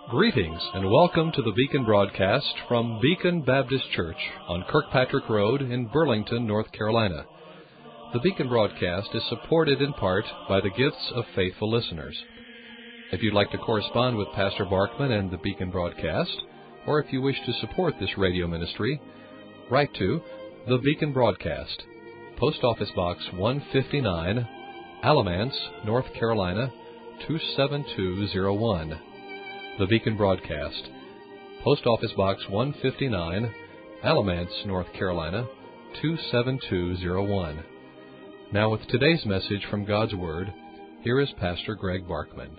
Greetings and welcome to the Beacon broadcast from Beacon Baptist Church on Kirkpatrick Road in Burlington, North Carolina. The Beacon broadcast is supported in part by the gifts of faithful listeners. If you'd like to correspond with Pastor Barkman and the Beacon broadcast, or if you wish to support this radio ministry, write to the Beacon Broadcast, Post Office Box 159, Alamance, North Carolina 27201. The Beacon Broadcast, Post Office Box 159, Alamance, North Carolina 27201. Now with today's message from God's Word, here is Pastor Greg Barkman.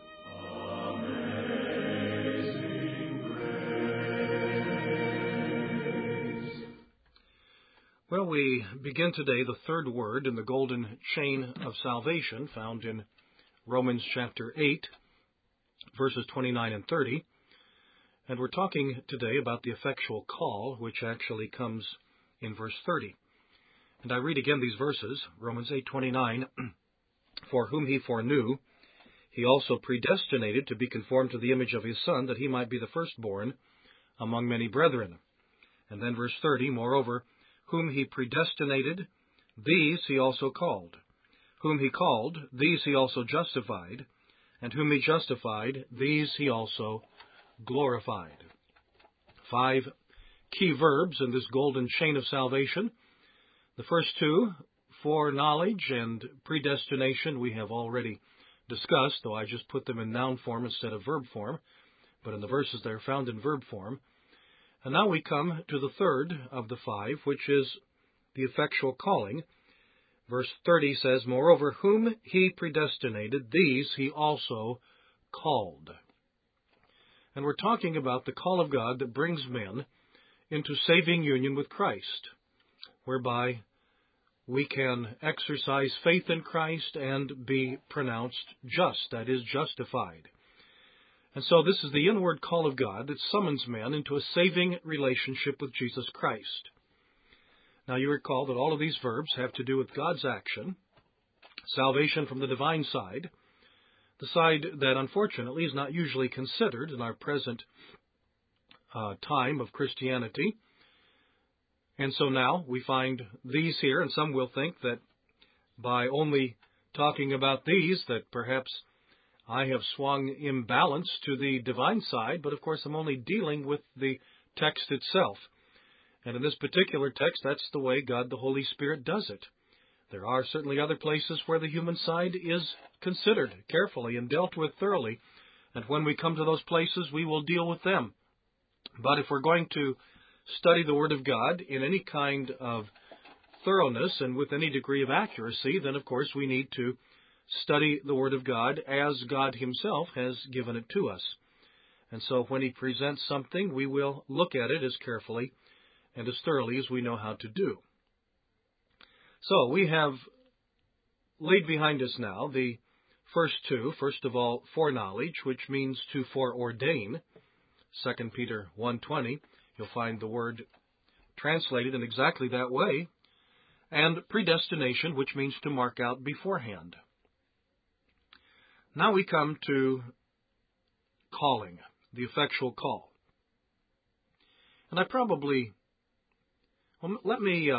Well, we begin today the third word in the golden chain of salvation found in Romans chapter 8, verses 29 and 30. And we're talking today about the effectual call, which actually comes in verse 30. And I read again these verses, Romans 8:29, For whom he foreknew, he also predestinated to be conformed to the image of his Son, that he might be the firstborn among many brethren. And then verse 30, Moreover, whom he predestinated, these he also called. Whom he called, these he also justified. And whom he justified, these he also glorified. 5 key verbs in this golden chain of salvation. The first two, foreknowledge and predestination, we have already discussed, though I just put them in noun form instead of verb form. But in the verses they're found in verb form. And now we come to the third of the 5, which is the effectual calling. Verse 30 says, Moreover, whom he predestinated, these he also called. And we're talking about the call of God that brings men into saving union with Christ, whereby we can exercise faith in Christ and be pronounced just, that is, justified. And so this is the inward call of God that summons men into a saving relationship with Jesus Christ. Now you recall that all of these verbs have to do with God's action, salvation from the divine side, the side that unfortunately is not usually considered in our present time of Christianity. And so now we find these here, and some will think that by only talking about these that perhaps I have swung imbalance to the divine side, but of course I'm only dealing with the text itself. And in this particular text, that's the way God the Holy Spirit does it. There are certainly other places where the human side is considered carefully and dealt with thoroughly. And when we come to those places, we will deal with them. But if we're going to study the Word of God in any kind of thoroughness and with any degree of accuracy, then of course we need to study the Word of God as God Himself has given it to us. And so when He presents something, we will look at it as carefully and as thoroughly as we know how to do. So we have laid behind us now the first two. First of all, foreknowledge, which means to foreordain. 2 Peter 1:20, you'll find the word translated in exactly that way. And predestination, which means to mark out beforehand. Now we come to calling, the effectual call. And I probably... Well, let me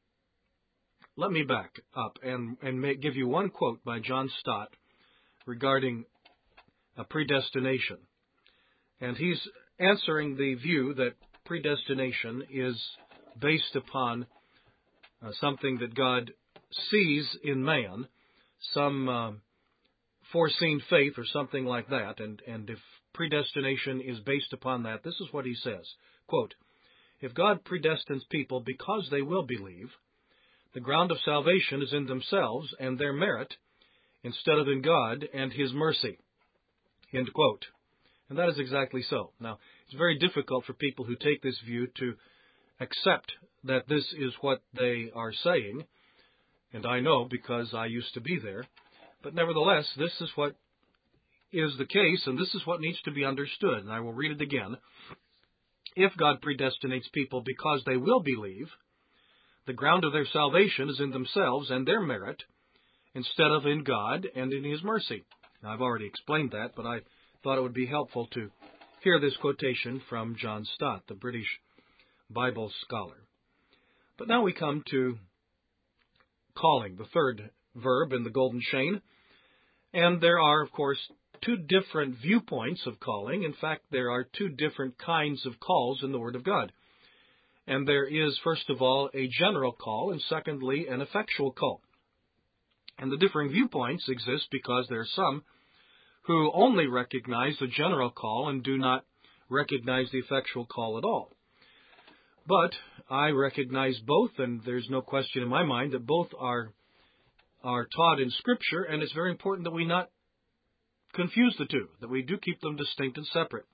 back up and give you one quote by John Stott regarding predestination. And he's answering the view that predestination is based upon something that God sees in man, some foreseen faith or something like that. And if predestination is based upon that, this is what he says, quote, If God predestines people because they will believe, the ground of salvation is in themselves and their merit, instead of in God and His mercy. End quote. And that is exactly so. Now, it's very difficult for people who take this view to accept that this is what they are saying, and I know because I used to be there. But nevertheless, this is what is the case, and this is what needs to be understood. And I will read it again. If God predestinates people because they will believe, the ground of their salvation is in themselves and their merit, instead of in God and in His mercy. Now, I've already explained that, but I thought it would be helpful to hear this quotation from John Stott, the British Bible scholar. But now we come to calling, the third verb in the golden chain. And there are, of course, two different viewpoints of calling. In fact, there are two different kinds of calls in the Word of God. And there is, first of all, a general call, and secondly, an effectual call. And the differing viewpoints exist because there are some who only recognize the general call and do not recognize the effectual call at all. But I recognize both, and there's no question in my mind that both are taught in Scripture, and it's very important that we not confuse the two, that we do keep them distinct and separate.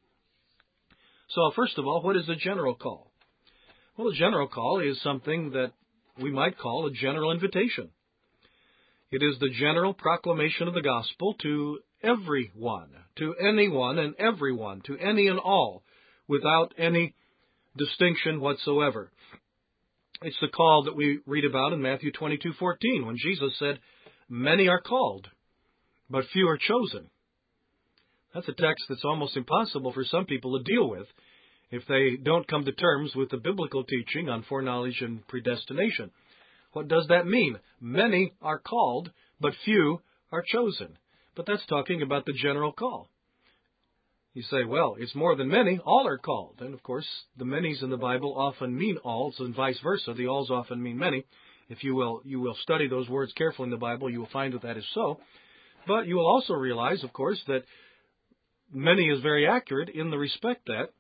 So, first of all, what is a general call? Well, a general call is something that we might call a general invitation. It is the general proclamation of the gospel to everyone, to anyone and everyone, to any and all, without any distinction whatsoever. It's the call that we read about in Matthew 22:14, when Jesus said, "Many are called, but few are chosen." That's a text that's almost impossible for some people to deal with if they don't come to terms with the biblical teaching on foreknowledge and predestination. What does that mean? Many are called, but few are chosen. But that's talking about the general call. You say, well, it's more than many. All are called. And, of course, the manys in the Bible often mean alls, and vice versa. The alls often mean many. If you will study those words carefully in the Bible, you will find that is so. But you will also realize, of course, that many is very accurate in the respect that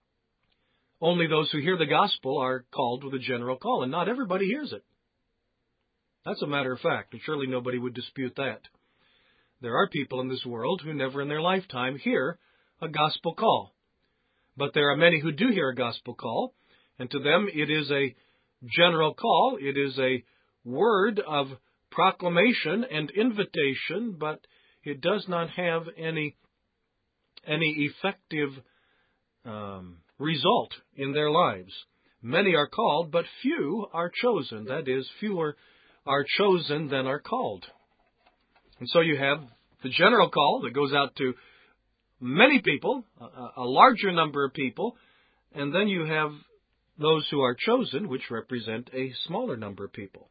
only those who hear the gospel are called with a general call, and not everybody hears it. That's a matter of fact, and surely nobody would dispute that. There are people in this world who never in their lifetime hear a gospel call. But there are many who do hear a gospel call, and to them it is a general call. It is a word of proclamation and invitation, but it does not have any effective result in their lives. Many are called, but few are chosen. That is, fewer are chosen than are called. And so you have the general call that goes out to many people, a larger number of people, and then you have those who are chosen, which represent a smaller number of people.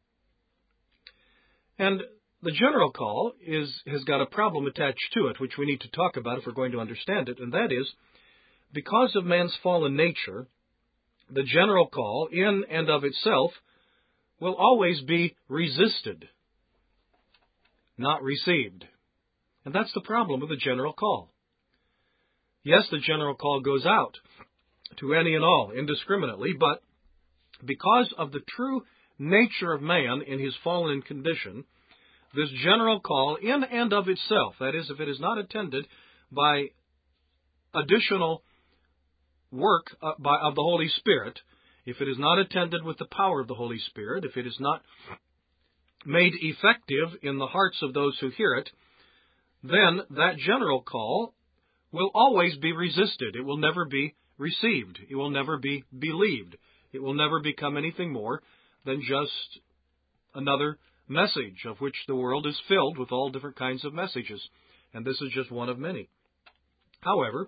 And the general call has got a problem attached to it, which we need to talk about if we're going to understand it, and that is, because of man's fallen nature, the general call, in and of itself, will always be resisted, not received. And that's the problem with the general call. Yes, the general call goes out to any and all indiscriminately, but because of the true nature of man in his fallen condition, this general call in and of itself, that is, if it is not attended by additional work of the Holy Spirit, if it is not attended with the power of the Holy Spirit, if it is not made effective in the hearts of those who hear it, then that general call will always be resisted. It will never be received. It will never be believed. It will never become anything more than just another message, of which the world is filled with all different kinds of messages. And this is just one of many. However,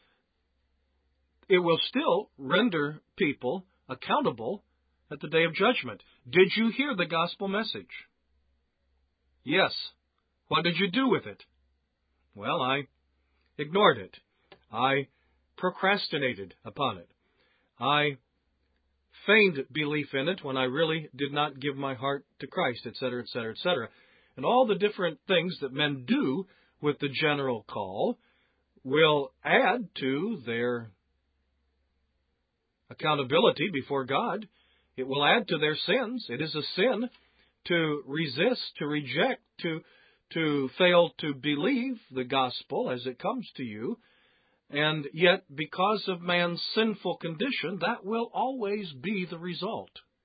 it will still render people accountable at the day of judgment. Did you hear the gospel message? Yes. What did you do with it? Well, I ignored it. I procrastinated upon it. I feigned belief in it when I really did not give my heart to Christ, etc., etc., etc. And all the different things that men do with the general call will add to their accountability before God. It will add to their sins. It is a sin to resist, to reject, to fail to believe the gospel as it comes to you. And yet, because of man's sinful condition, that will always be the result.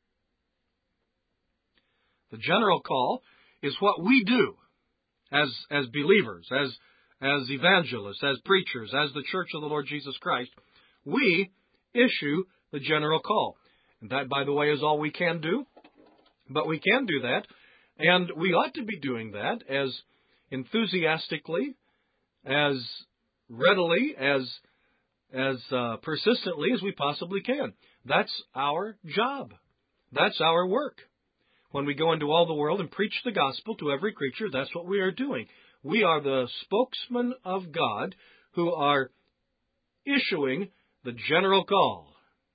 The general call is what we do as believers, as evangelists, as preachers, as the Church of the Lord Jesus Christ. We issue the general call. And that, by the way, is all we can do. But we can do that, and we ought to be doing that as enthusiastically, as readily, as as persistently as we possibly can. That's our job. That's our work. When we go into all the world and preach the gospel to every creature, that's what we are doing. We are the spokesmen of God who are issuing the general call.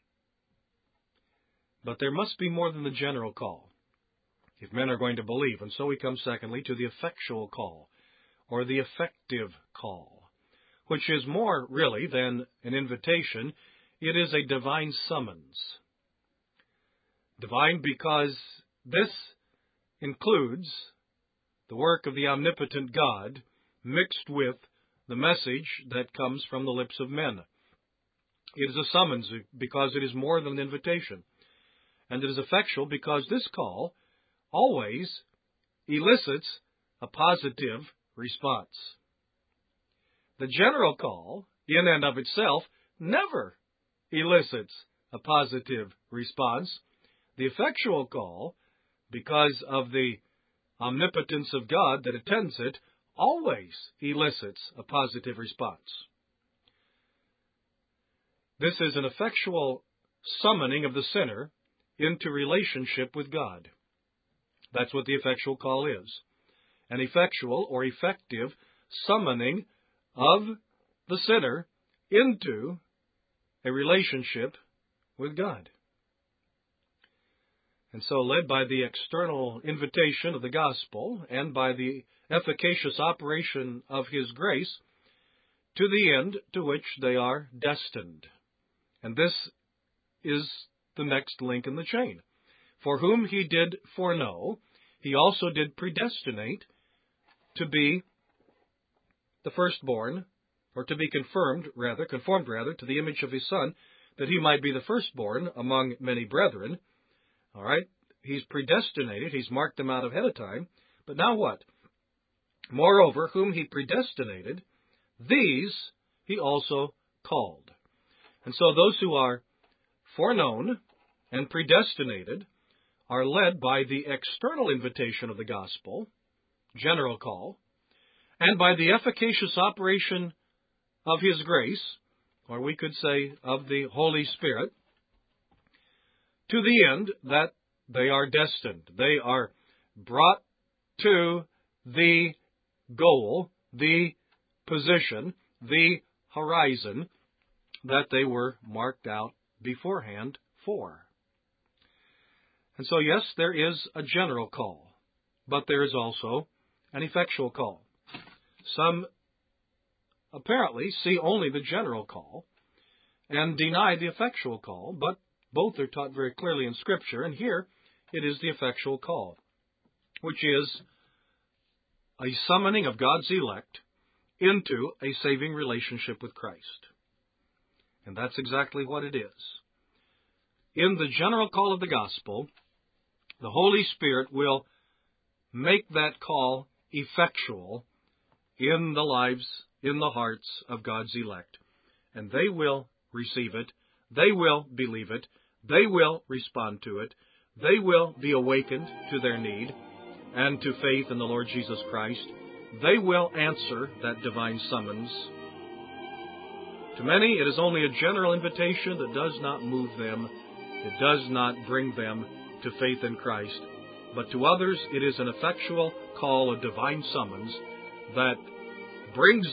But there must be more than the general call if men are going to believe. And so we come, secondly, to the effectual call, or the effective call, which is more, really, than an invitation. It is a divine summons. Divine because this includes the work of the omnipotent God mixed with the message that comes from the lips of men. It is a summons because it is more than an invitation. And it is effectual because this call always elicits a positive response. The general call, in and of itself, never elicits a positive response. The effectual call, because of the omnipotence of God that attends it, always elicits a positive response. This is an effectual summoning of the sinner into relationship with God. That's what the effectual call is. An effectual or effective summoning of the sinner into a relationship with God. And so, led by the external invitation of the gospel and by the efficacious operation of His grace, to the end to which they are destined. And this is the next link in the chain. For whom He did foreknow, He also did predestinate to be the firstborn, or to be conformed rather, to the image of His Son, that He might be the firstborn among many brethren. All right? He's predestinated. He's marked them out ahead of time. But now what? Moreover, whom He predestinated, these He also called. And so those who are foreknown and predestinated are led by the external invitation of the gospel, general call, and by the efficacious operation of His grace, or we could say of the Holy Spirit, to the end that they are destined. They are brought to the goal, the position, the horizon that they were marked out beforehand for. And so, yes, there is a general call, but there is also an effectual call. Some apparently see only the general call and deny the effectual call, but both are taught very clearly in Scripture, and here it is the effectual call, which is a summoning of God's elect into a saving relationship with Christ. And that's exactly what it is. In the general call of the gospel, the Holy Spirit will make that call effectual in the lives, in the hearts of God's elect. And they will receive it. They will believe it. They will respond to it. They will be awakened to their need and to faith in the Lord Jesus Christ. They will answer that divine summons. To many, it is only a general invitation that does not move them. It does not bring them to faith in Christ. But to others, it is an effectual call, a divine summons that brings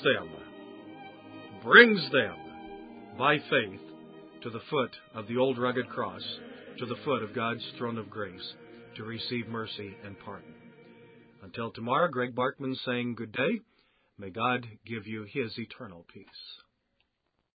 them by faith to the foot of the old rugged cross, to the foot of God's throne of grace, to receive mercy and pardon. Until tomorrow, Greg Barkman saying good day. May God give you His eternal peace.